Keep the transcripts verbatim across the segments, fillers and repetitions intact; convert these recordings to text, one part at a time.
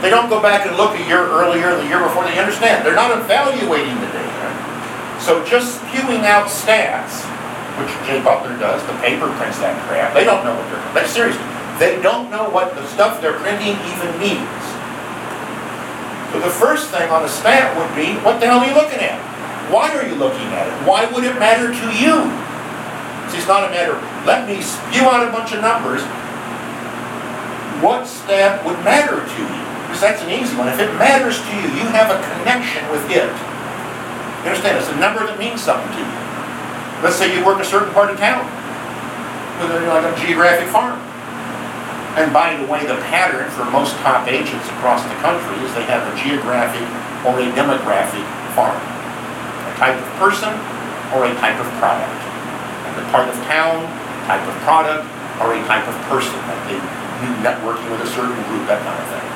They don't go back and look a year earlier, the year before. They understand. They're not evaluating the data. So just spewing out stats, which Jay Butler does, the paper prints that crap. They don't know what they're, they, seriously, they don't know what the stuff they're printing even means. So the first thing on a stat would be, what the hell are you looking at? Why are you looking at it? Why would it matter to you? See, it's not a matter of, let me spew out a bunch of numbers. What stat would matter to you? Because that's an easy one. If it matters to you, you have a connection with it. You understand? It's a number that means something to you. Let's say you work a certain part of town, with a, like a geographic farm. And by the way, the pattern for most top agents across the country is they have a geographic or a demographic farm. A type of person or a type of product. Like a part of town, type of product, or a type of person. Like they do networking with a certain group, that kind of thing.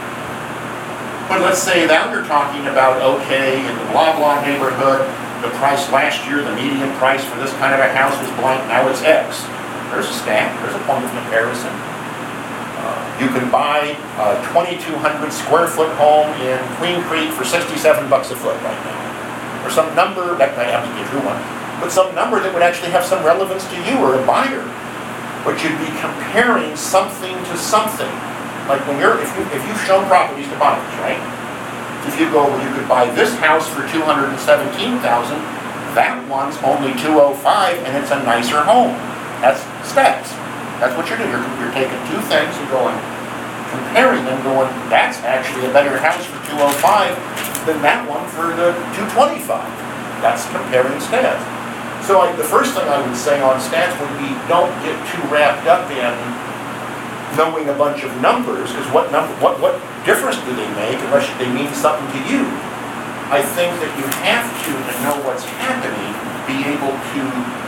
But let's say now you're talking about, okay, in the blah blah neighborhood, the price last year, the median price for this kind of a house was blank, now it's X. There's a stat, there's a point of comparison. Uh, you can buy a twenty-two hundred square foot home in Queen Creek for sixty-seven bucks a foot right now. Or some number, that might have to be a true one, but some number that would actually have some relevance to you or a buyer. But you'd be comparing something to something. Like when you're, if, you, if you've shown properties to buyers, right? If you go, well, you could buy this house for two hundred seventeen thousand dollars, that one's only two oh five and it's a nicer home. That's stats. That's what you're doing. You're, you're taking two things and going, comparing them, going, that's actually a better house for two oh five than that one for the two twenty-five. That's comparing stats. So I, the first thing I would say on stats would be, don't get too wrapped up in knowing a bunch of numbers, because what number, what what difference do they make unless they mean something to you? I think that you have to, to know what's happening, be able to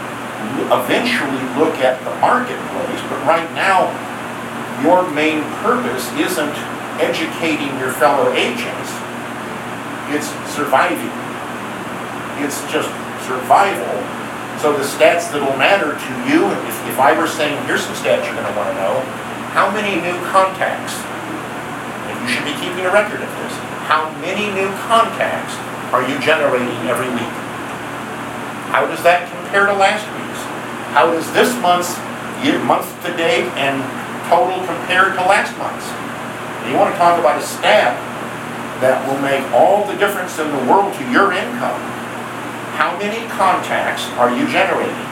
eventually look at the marketplace. But right now, your main purpose isn't educating your fellow agents. It's surviving. It's just survival. So the stats that will matter to you, if, if I were saying, here's some stats you're going to want to know, how many new contacts, and you should be keeping a record of this, how many new contacts are you generating every week? How does that compare to last week's? How does this month's year, month to date and total compare to last month's? And you want to talk about a stat that will make all the difference in the world to your income. How many contacts are you generating?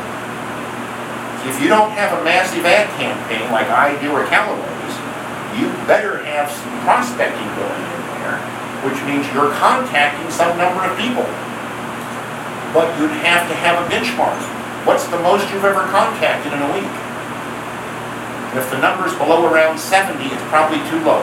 If you don't have a massive ad campaign like I do or Callaway's, you better have some prospecting going in there, which means you're contacting some number of people. But you'd have to have a benchmark. What's the most you've ever contacted in a week? If the number's below around seventy, it's probably too low.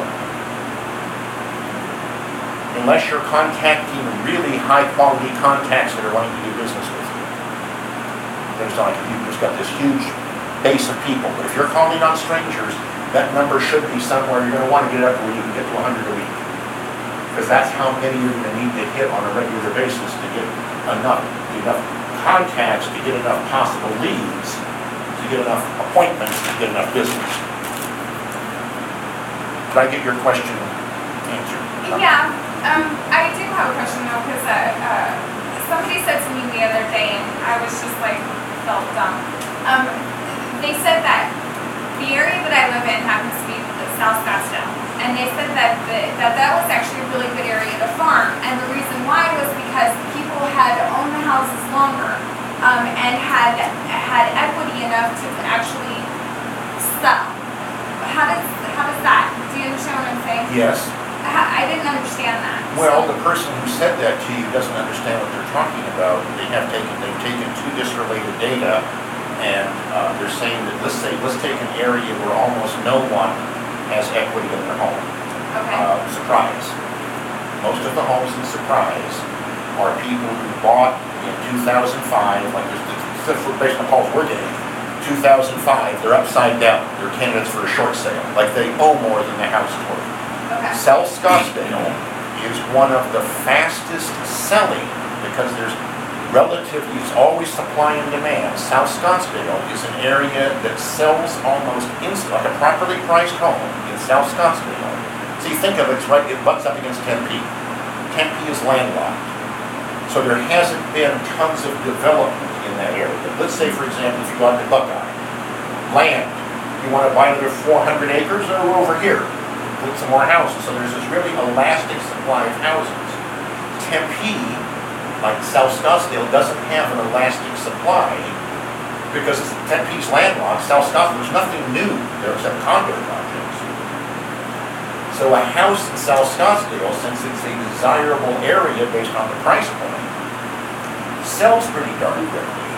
Unless you're contacting really high-quality contacts that are wanting to do business with you. There's not like you've just got this huge base of people. But if you're calling on strangers, that number should be somewhere you're going to want to get up where you can get to one hundred a week. Because that's how many you're going to need to hit on a regular basis to get enough, enough contacts, to get enough possible leads, to get enough appointments, to get enough business. Did I get your question answered? Yeah, um, I do have a question though, because uh, uh, somebody said to me the other day, and I was just like, felt dumb. Um, they said that the area that I live in happens to be South Scottsdale, and they said that the, that that was actually a really good area to farm, and the reason why was because people had owned the houses longer um, and had had equity enough to actually sell. How does how does that? Do you understand what I'm saying? Yes. I didn't understand that. Well, so. the person who said that to you doesn't understand what they're talking about. They have taken, they've taken two disrelated data, and uh, they're saying that, let's say, let's take an area where almost no one has equity in their home. Okay. Uh, Surprise. Most of the homes in Surprise are people who bought in two thousand five, like this, based on calls we're getting, two thousand five, they're upside down. They're candidates for a short sale. Like they owe more than the house is worth. Okay. South Scottsdale is one of the fastest selling because there's relative, it's always supply and demand. South Scottsdale is an area that sells almost instantly, like a properly priced home in South Scottsdale See, think of it, it's right, it butts up against Tempe. Tempe is landlocked. So there hasn't been tons of development in that area. Let's say, for example, if you go out to Buckeye, land, you want to buy another four hundred acres, or we're over here, put some more houses. So there's this really elastic supply of houses. Tempe, like South Scottsdale, doesn't have an elastic supply because Tempe's landlocked. South Scottsdale, there's nothing new there except condo projects. So a house in South Scottsdale, since it's a desirable area based on the price point, sells pretty darn quickly.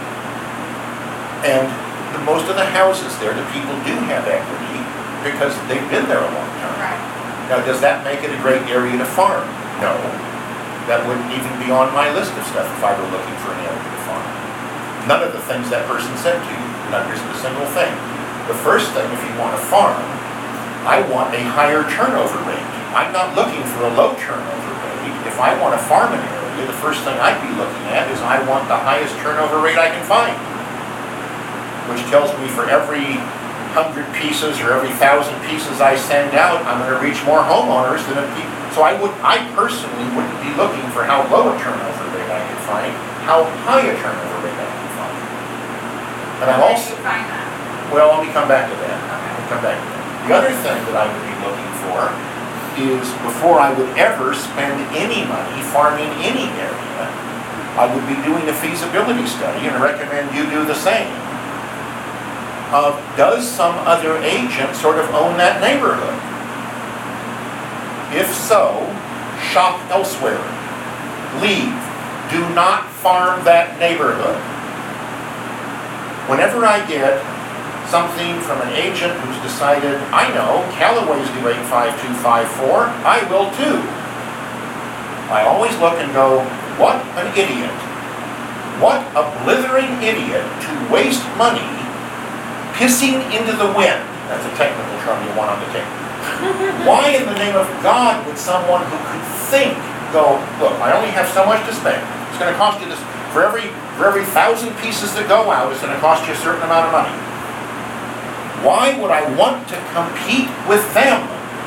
And the, most of the houses there, the people do have equity because they've been there a long time. Right. Now, does that make it a great area to farm? No. That wouldn't even be on my list of stuff if I were looking for an area to farm. None of the things that person said to you, not just a single thing. The first thing, if you want to farm, I want a higher turnover rate. I'm not looking for a low turnover rate. If I want to farm an area, the first thing I'd be looking at is I want the highest turnover rate I can find. Which tells me for every hundred pieces or every thousand pieces I send out, I'm going to reach more homeowners than if people. So I would, I personally wouldn't be looking for how low a turnover rate I can find, how high a turnover rate I can find. And I'm Where also, do you find that? well, let me come back to that. Okay. I'll come back to that. The other thing that I would be looking for is before I would ever spend any money farming any area, I would be doing a feasibility study, and I recommend you do the same. Of does some other agent sort of own that neighborhood? If so, shop elsewhere. Leave. Do not farm that neighborhood. Whenever I get something from an agent who's decided, I know, Callaway's do eight five two five four, I will too. I always look and go, what an idiot. What a blithering idiot to waste money pissing into the wind. That's a technical term you want on the table. Why in the name of God would someone who could think go, look, I only have so much to spend. It's going to cost you this, for every, for every thousand pieces that go out, it's going to cost you a certain amount of money. Why would I want to compete with them?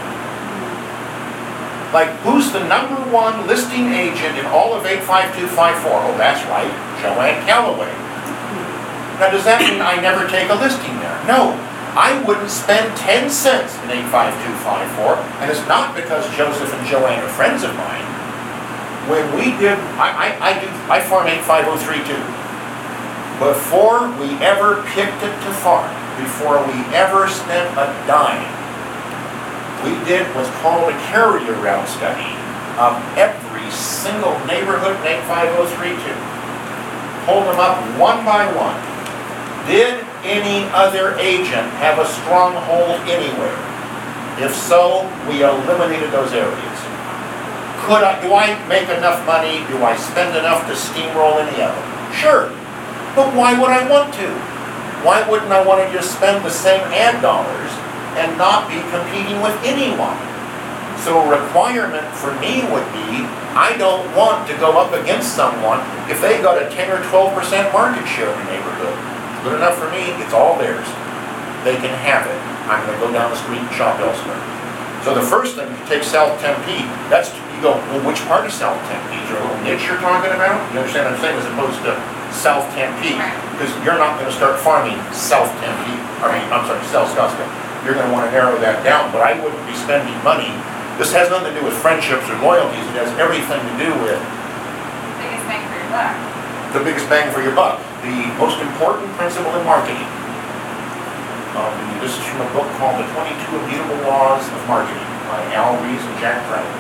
Like, who's the number one listing agent in all of eight five two five four? Oh, that's right, Joanne Callaway. Now, does that mean I never take a listing there? No. I wouldn't spend ten cents in eight five two five four, and it's not because Joseph and Joanne are friends of mine. When we did, I, I, I do, I farm eight five oh three too. Before we ever picked it to farm, before we ever spent a dime, we did what's called a carrier route study of every single neighborhood in eight five oh three two. Pulled them up one by one. Did any other agent have a stronghold anywhere? If so, we eliminated those areas. Could I, do I make enough money? Do I spend enough to steamroll any of them? Sure. But why would I want to? Why wouldn't I want to just spend the same ad dollars and not be competing with anyone? So a requirement for me would be, I don't want to go up against someone if they got a ten or twelve percent market share in the neighborhood. Good enough for me, it's all theirs. They can have it. I'm going to go down the street and shop elsewhere. So the first thing, you take South Tempe, that's, you go, well, which part of South Tempe? Is there a little niche you're talking about? You understand what I'm saying? As opposed to South Tempe, because you're not going to start farming South Tempe, I mean, I'm sorry, South Scottsdale. You're going to want to narrow that down, but I wouldn't be spending money. This has nothing to do with friendships or loyalties. It has everything to do with Biggest bang for your buck. the biggest bang for your buck, the most important principle in marketing. Um, this is from a book called The twenty-two Immutable Laws of Marketing by Al Ries and Jack Trout.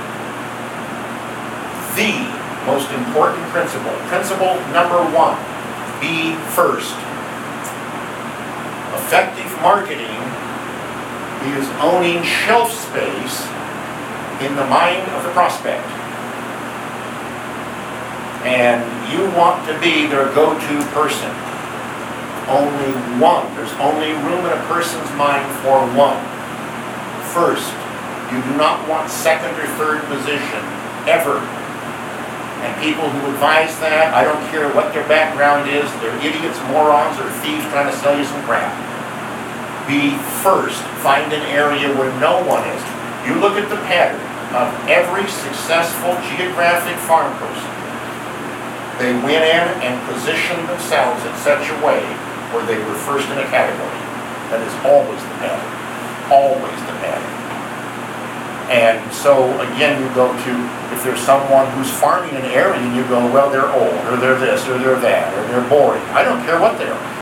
The most important principle, principle number one, be first. Effective marketing is owning shelf space in the mind of the prospect. And you want to be their go-to person. Only one. There's only room in a person's mind for one. First. You do not want second or third position, ever. And people who advise that, I don't care what their background is, they're idiots, morons, or thieves trying to sell you some crap. Be first. Find an area where no one is. you look at the pattern of every successful geographic farm person, they went in and positioned themselves in such a way where they were first in a category. That is always the pattern. Always the pattern. And so, again, you go to, if there's someone who's farming an area and you go, well, they're old, or they're this, or they're that, or they're boring. I don't care what they are.